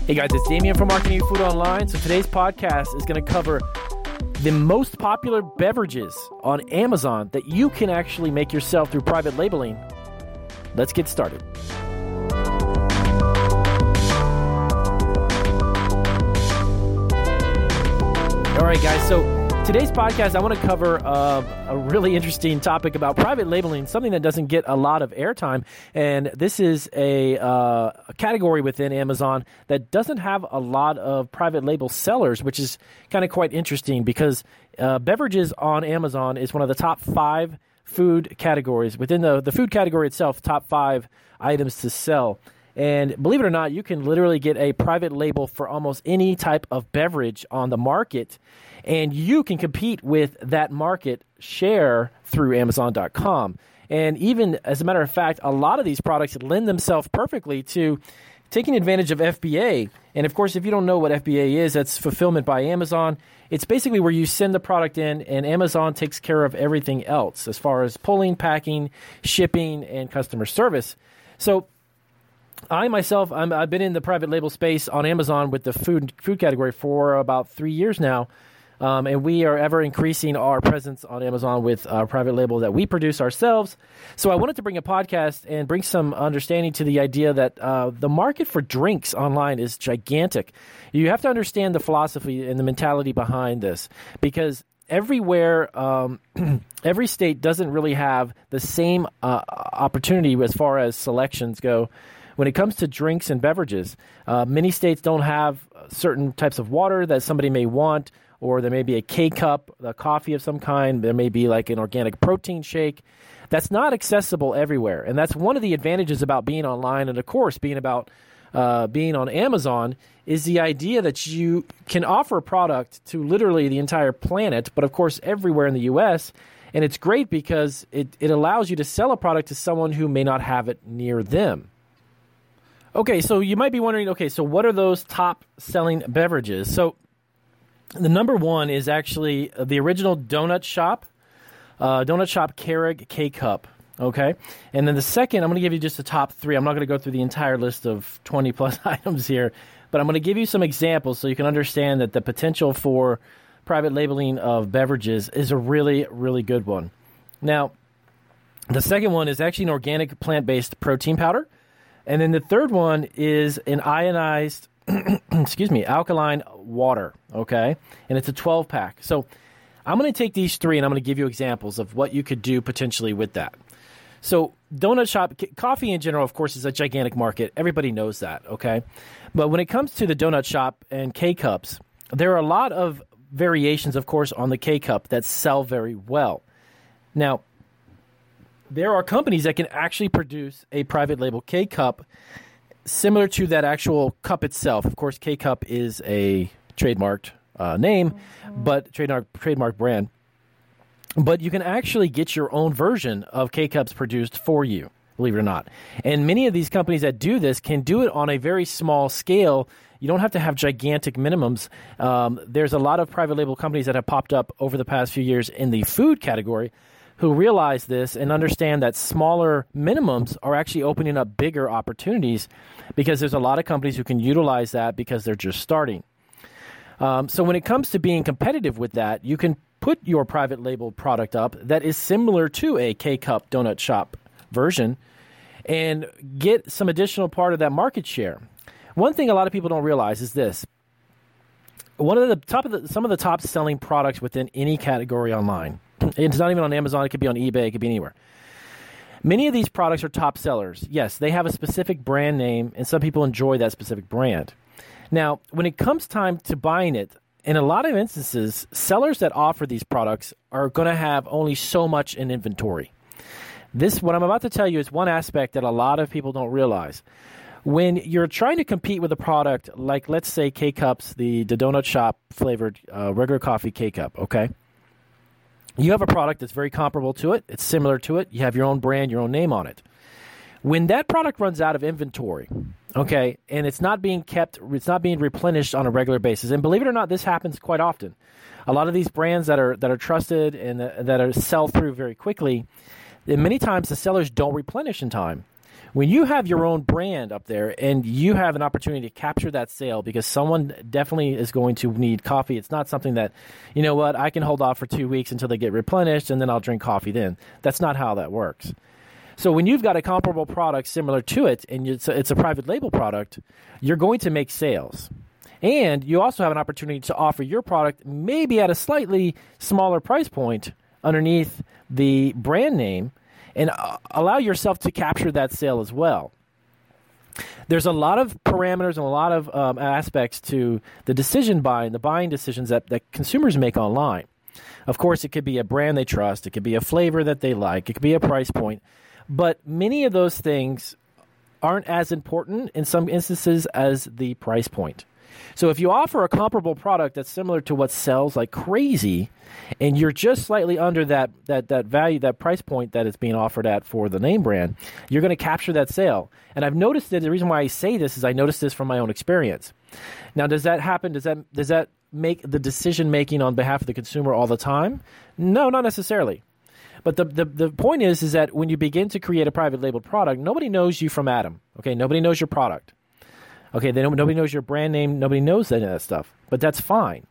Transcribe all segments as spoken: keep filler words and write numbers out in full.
Hey guys, it's Damien from Marketing Your Food Online. So today's podcast is going to cover the most popular beverages on Amazon that you can actually make yourself through private labeling. Let's get started. All right, guys. So today's podcast, I want to cover uh, a really interesting topic about private labeling, something that doesn't get a lot of airtime. And this is a, uh, a category within Amazon that doesn't have a lot of private label sellers, which is kind of quite interesting because uh, beverages on Amazon is one of the top five food categories. Within the, the food category itself, top five items to sell. And believe it or not, you can literally get a private label for almost any type of beverage on the market, and you can compete with that market share through Amazon dot com. And even, as a matter of fact, a lot of these products lend themselves perfectly to taking advantage of F B A. And of course, if you don't know what F B A is, that's Fulfillment by Amazon. It's basically where you send the product in, and Amazon takes care of everything else as far as pulling, packing, shipping, and customer service. So I myself, I'm, I've been in the private label space on Amazon with the food food category for about three years now, um, and we are ever increasing our presence on Amazon with our private label that we produce ourselves. So I wanted to bring a podcast and bring some understanding to the idea that uh, the market for drinks online is gigantic. You have to understand the philosophy and the mentality behind this, because everywhere, um, every state doesn't really have the same uh, opportunity as far as selections go. When it comes to drinks and beverages, uh, many states don't have certain types of water that somebody may want, or there may be a K-cup, a coffee of some kind. There may be like an organic protein shake. That's not accessible everywhere, and that's one of the advantages about being online, and of course, being about uh, being on Amazon, is the idea that you can offer a product to literally the entire planet, but of course, everywhere in the U S, and it's great because it, it allows you to sell a product to someone who may not have it near them. Okay, so you might be wondering, okay, so what are those top-selling beverages? So the number one is actually the original Donut Shop, uh, Donut Shop Keurig K-Cup, okay? And then the second, I'm going to give you just the top three. I'm not going to go through the entire list of twenty-plus items here, but I'm going to give you some examples so you can understand that the potential for private labeling of beverages is a really, really good one. Now, the second one is actually an organic plant-based protein powder. And then the third one is an ionized, excuse me, alkaline water, okay? And it's a twelve pack. So I'm going to take these three, and I'm going to give you examples of what you could do potentially with that. So Donut Shop, coffee in general, of course, is a gigantic market. Everybody knows that, okay? But when it comes to the Donut Shop and K-Cups, there are a lot of variations, of course, on the K-Cup that sell very well. Now, there are companies that can actually produce a private label K-Cup similar to that actual cup itself. Of course, K-Cup is a trademarked uh, name, mm-hmm. but trademark trademark brand. But you can actually get your own version of K-Cups produced for you, believe it or not. And many of these companies that do this can do it on a very small scale. You don't have to have gigantic minimums. Um, there's a lot of private label companies that have popped up over the past few years in the food category who realize this and understand that smaller minimums are actually opening up bigger opportunities, because there's a lot of companies who can utilize that because they're just starting. Um, so when it comes to being competitive with that, you can put your private label product up that is similar to a K-Cup Donut Shop version and get some additional part of that market share. One thing a lot of people don't realize is this. One of the top of the, some of the top selling products within any category online, it's not even on Amazon, it could be on eBay, it could be anywhere. Many of these products are top sellers. Yes, they have a specific brand name, and some people enjoy that specific brand. Now, when it comes time to buying it, in a lot of instances, sellers that offer these products are going to have only so much in inventory. This, what I'm about to tell you, is one aspect that a lot of people don't realize. When you're trying to compete with a product like, let's say, K-Cups, the, the Donut Shop flavored uh, regular coffee K-Cup, okay? You have a product that's very comparable to it. It's similar to it. You have your own brand, your own name on it. When that product runs out of inventory, okay, and it's not being kept, it's not being replenished on a regular basis, and believe it or not, this happens quite often. A lot of these brands that are that are trusted and that are sell through very quickly, many times the sellers don't replenish in time. When you have your own brand up there and you have an opportunity to capture that sale because someone definitely is going to need coffee, it's not something that, you know what, I can hold off for two weeks until they get replenished and then I'll drink coffee then. That's not how that works. So when you've got a comparable product similar to it and it's a, it's a private label product, you're going to make sales. And you also have an opportunity to offer your product maybe at a slightly smaller price point underneath the brand name and allow yourself to capture that sale as well. There's a lot of parameters and a lot of um, aspects to the decision buying, the buying decisions that, that consumers make online. Of course, it could be a brand they trust. It could be a flavor that they like. It could be a price point. But many of those things aren't as important in some instances as the price point. So if you offer a comparable product that's similar to what sells like crazy, and you're just slightly under that that that value, that price point that it's being offered at for the name brand, you're going to capture that sale. And I've noticed that the reason why I say this is I noticed this from my own experience. Now, does that happen? Does that does that make the decision making on behalf of the consumer all the time? No, not necessarily. But the, the the point is is that when you begin to create a private labeled product, nobody knows you from Adam. Okay, nobody knows your product. Okay, they don't, nobody knows your brand name. Nobody knows any of that stuff. But that's fine.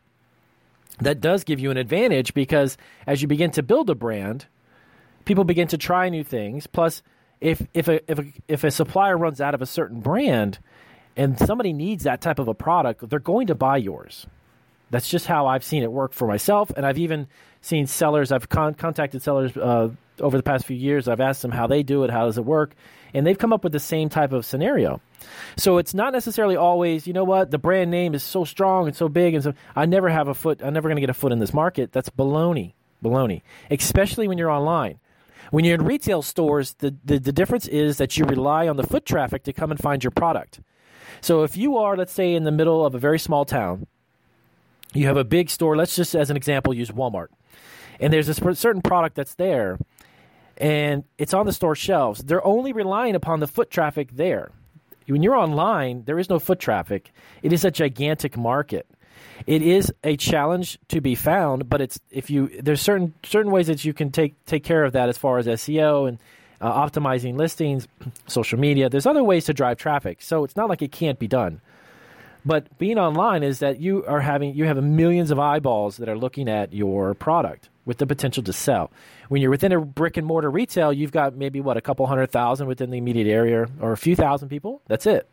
That does give you an advantage because as you begin to build a brand, people begin to try new things. Plus, if if a if a, if a supplier runs out of a certain brand and somebody needs that type of a product, they're going to buy yours. That's just how I've seen it work for myself. And I've even seen sellers, I've con- contacted sellers uh, over the past few years. I've asked them how they do it, how does it work? And they've come up with the same type of scenario. So it's not necessarily always, you know what, the brand name is so strong and so big, and so I never have a foot, I'm never going to get a foot in this market. That's baloney, baloney, especially when you're online. When you're in retail stores, the, the, the difference is that you rely on the foot traffic to come and find your product. So if you are, let's say, in the middle of a very small town, you have a big store, let's just, as an example, use Walmart. And there's a certain product that's there, and it's on the store shelves. They're only relying upon the foot traffic there. When you're online, there is no foot traffic. It is a gigantic market. It is a challenge to be found, but it's if you there's certain certain ways that you can take take care of that as far as S E O and uh, optimizing listings, social media. There's other ways to drive traffic, so it's not like it can't be done. But being online is that you are having you have millions of eyeballs that are looking at your product with the potential to sell. When you're within a brick and mortar retail, you've got maybe what a couple hundred thousand within the immediate area, or a few thousand people. That's it.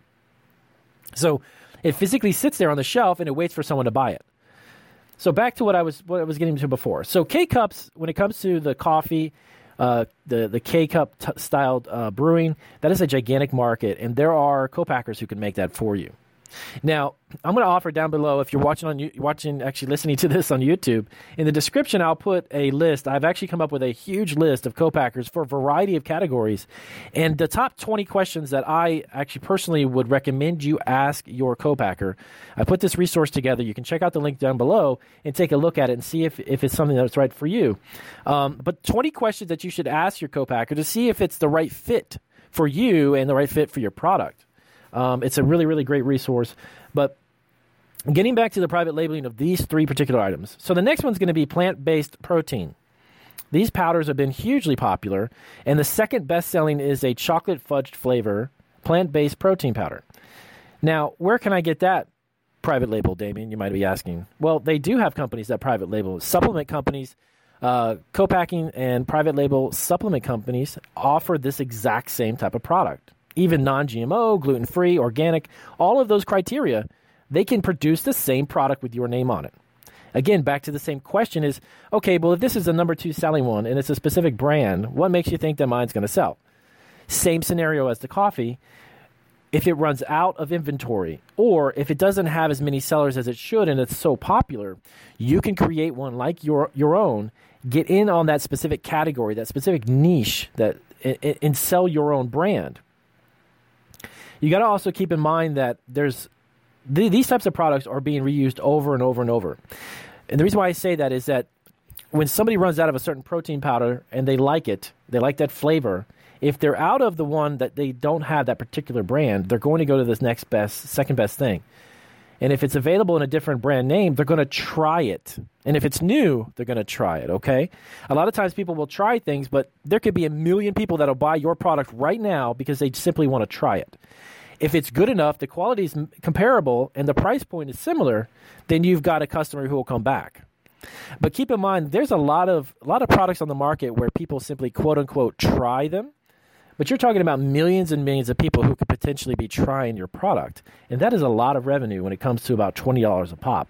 So it physically sits there on the shelf and it waits for someone to buy it. So back to what I was what I was getting to before. So K-Cups, when it comes to the coffee, uh, the the K-Cup t- styled uh, brewing, that is a gigantic market, and there are co-packers who can make that for you. Now, I'm going to offer down below, if you're watching on watching, actually listening to this on YouTube, in the description, I'll put a list. I've actually come up with a huge list of co-packers for a variety of categories. And the top twenty questions that I actually personally would recommend you ask your co-packer. I put this resource together. You can check out the link down below and take a look at it and see if, if it's something that's right for you. Um, but twenty questions that you should ask your co-packer to see if it's the right fit for you and the right fit for your product. Um, it's a really, really great resource. But getting back to the private labeling of these three particular items. So the next one's going to be plant-based protein. These powders have been hugely popular, and the second best-selling is a chocolate fudged flavor plant-based protein powder. Now, where can I get that private label, Damien? You might be asking. Well, they do have companies that private label. Supplement companies, uh, co-packing and private label supplement companies offer this exact same type of product. Even non-G M O, gluten-free, organic, all of those criteria, they can produce the same product with your name on it. Again, back to the same question is, okay, well, if this is the number two selling one and it's a specific brand, what makes you think that mine's going to sell? Same scenario as the coffee. If it runs out of inventory or if it doesn't have as many sellers as it should and it's so popular, you can create one like your your own, get in on that specific category, that specific niche, that and, and sell your own brand. You got to also keep in mind that there's th- these types of products are being reused over and over and over. And the reason why I say that is that when somebody runs out of a certain protein powder and they like it, they like that flavor, if they're out of the one that they don't have that particular brand, they're going to go to this next best, second best thing. And if it's available in a different brand name, they're going to try it. And if it's new, they're going to try it, okay? A lot of times people will try things, but there could be a million people that will buy your product right now because they simply want to try it. If it's good enough, the quality is comparable, and the price point is similar, then you've got a customer who will come back. But keep in mind, there's a lot of a lot of products on the market where people simply quote-unquote try them. But you're talking about millions and millions of people who could potentially be trying your product. And that is a lot of revenue when it comes to about twenty dollars a pop.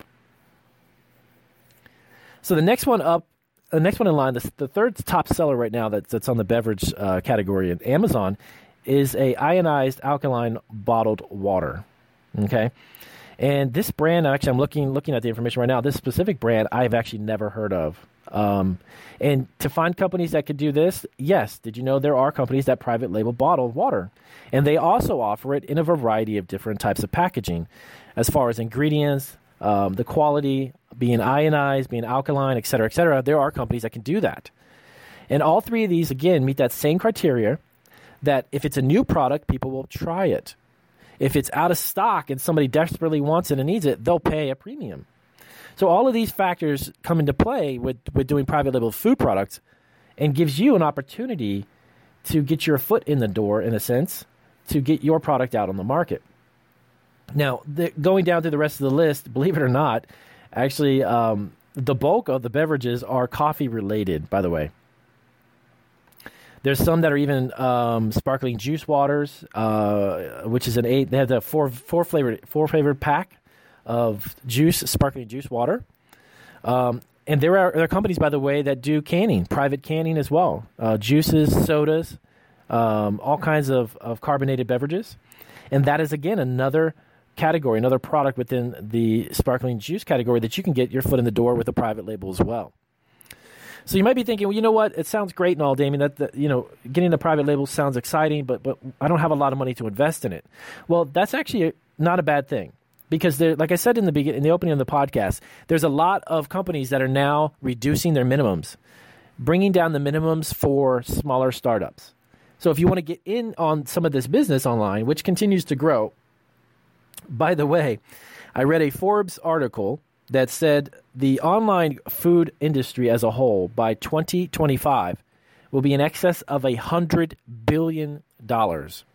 So the next one up, the next one in line, the, the third top seller right now that's, that's on the beverage uh, category at Amazon is a ionized alkaline bottled water. Okay? And this brand, actually, I'm looking looking at the information right now. This specific brand, I've actually never heard of. Um, and to find companies that could do this, yes. Did you know there are companies that private label bottle water? And they also offer it in a variety of different types of packaging, as far as ingredients, um, the quality, being ionized, being alkaline, et cetera, et cetera. There are companies that can do that. And all three of these, again, meet that same criteria that if it's a new product, people will try it. If it's out of stock and somebody desperately wants it and needs it, they'll pay a premium. So all of these factors come into play with, with doing private label food products and gives you an opportunity to get your foot in the door, in a sense, to get your product out on the market. Now, the, going down through the rest of the list, believe it or not, actually um, the bulk of the beverages are coffee-related, by the way. There's some that are even um, sparkling juice waters, uh, which is an eight. They have the four four flavored four flavored pack of juice, sparkling juice water. Um, and there are there are companies, by the way, that do canning, private canning as well, uh, juices, sodas, um, all kinds of, of carbonated beverages. And that is, again, another category, another product within the sparkling juice category that you can get your foot in the door with a private label as well. So you might be thinking, well, you know what? It sounds great and all, Damien. That, that you know, getting a private label sounds exciting, but but I don't have a lot of money to invest in it. Well, that's actually a, not a bad thing, because there, like I said in the begin, in the opening of the podcast, there's a lot of companies that are now reducing their minimums, bringing down the minimums for smaller startups. So if you want to get in on some of this business online, which continues to grow, by the way, I read a Forbes article that said the online food industry as a whole by twenty twenty-five will be in excess of one hundred billion dollars.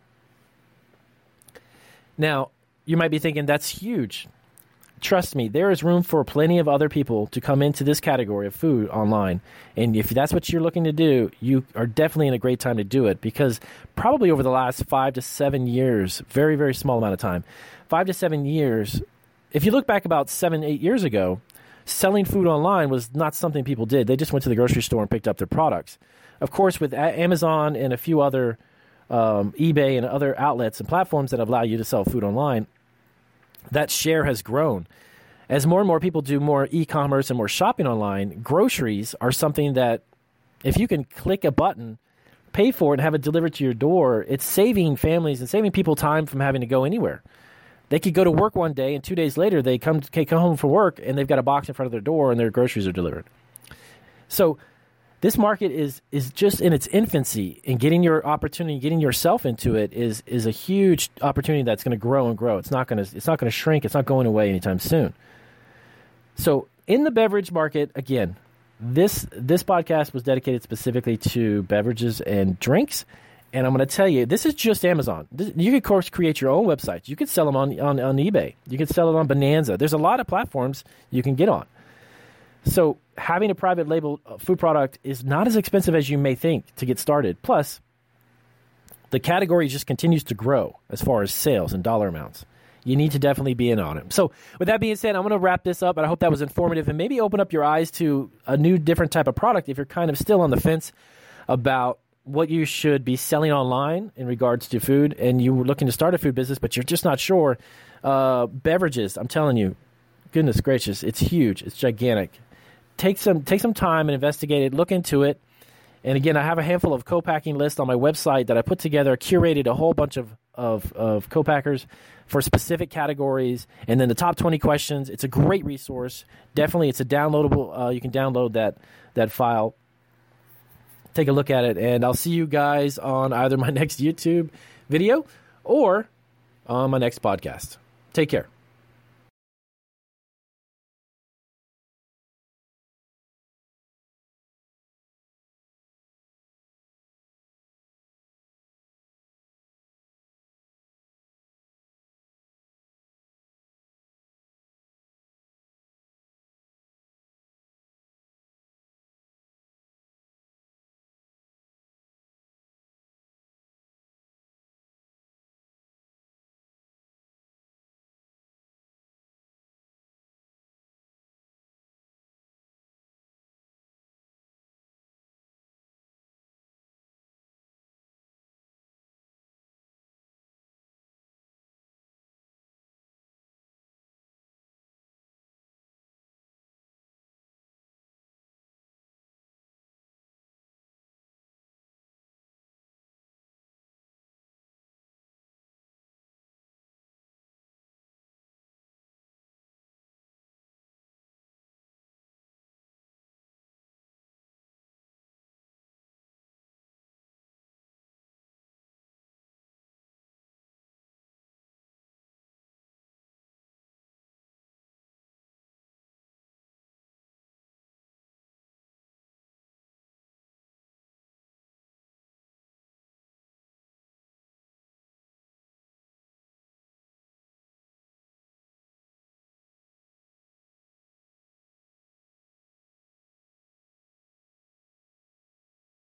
Now, you might be thinking, that's huge. Trust me, there is room for plenty of other people to come into this category of food online. And if that's what you're looking to do, you are definitely in a great time to do it, because probably over the last five to seven years, very, very small amount of time, five to seven years, if you look back about seven, eight years ago, selling food online was not something people did. They just went to the grocery store and picked up their products. Of course, with Amazon and a few other um, eBay and other outlets and platforms that allow you to sell food online, that share has grown. As more and more people do more e-commerce and more shopping online, groceries are something that if you can click a button, pay for it, and have it delivered to your door, it's saving families and saving people time from having to go anywhere. They could go to work one day, and two days later, they come, they come home from work, and they've got a box in front of their door, and their groceries are delivered. So this market is is just in its infancy, and getting your opportunity, getting yourself into it is is a huge opportunity that's going to grow and grow. It's not going to it's not going to shrink. It's not going away anytime soon. So in the beverage market, again, this this podcast was dedicated specifically to beverages and drinks. And I'm going to tell you, this is just Amazon. This, you could, of course, create your own websites. You could sell them on, on, on eBay. You could sell it on Bonanza. There's a lot of platforms you can get on. So having a private label food product is not as expensive as you may think to get started. Plus, the category just continues to grow as far as sales and dollar amounts. You need to definitely be in on it. So with that being said, I'm going to wrap this up, and I hope that was informative and maybe open up your eyes to a new, different type of product if you're kind of still on the fence about what you should be selling online in regards to food, and you were looking to start a food business, but you're just not sure. Uh, beverages, I'm telling you, goodness gracious, it's huge. It's gigantic. Take some take some time and investigate it. Look into it. And again, I have a handful of co-packing lists on my website that I put together, curated a whole bunch of, of, of co-packers for specific categories, and then the top twenty questions. It's a great resource. Definitely, it's a downloadable. Uh, you can download that that file. Take a look at it, and I'll see you guys on either my next YouTube video or on my next podcast. Take care.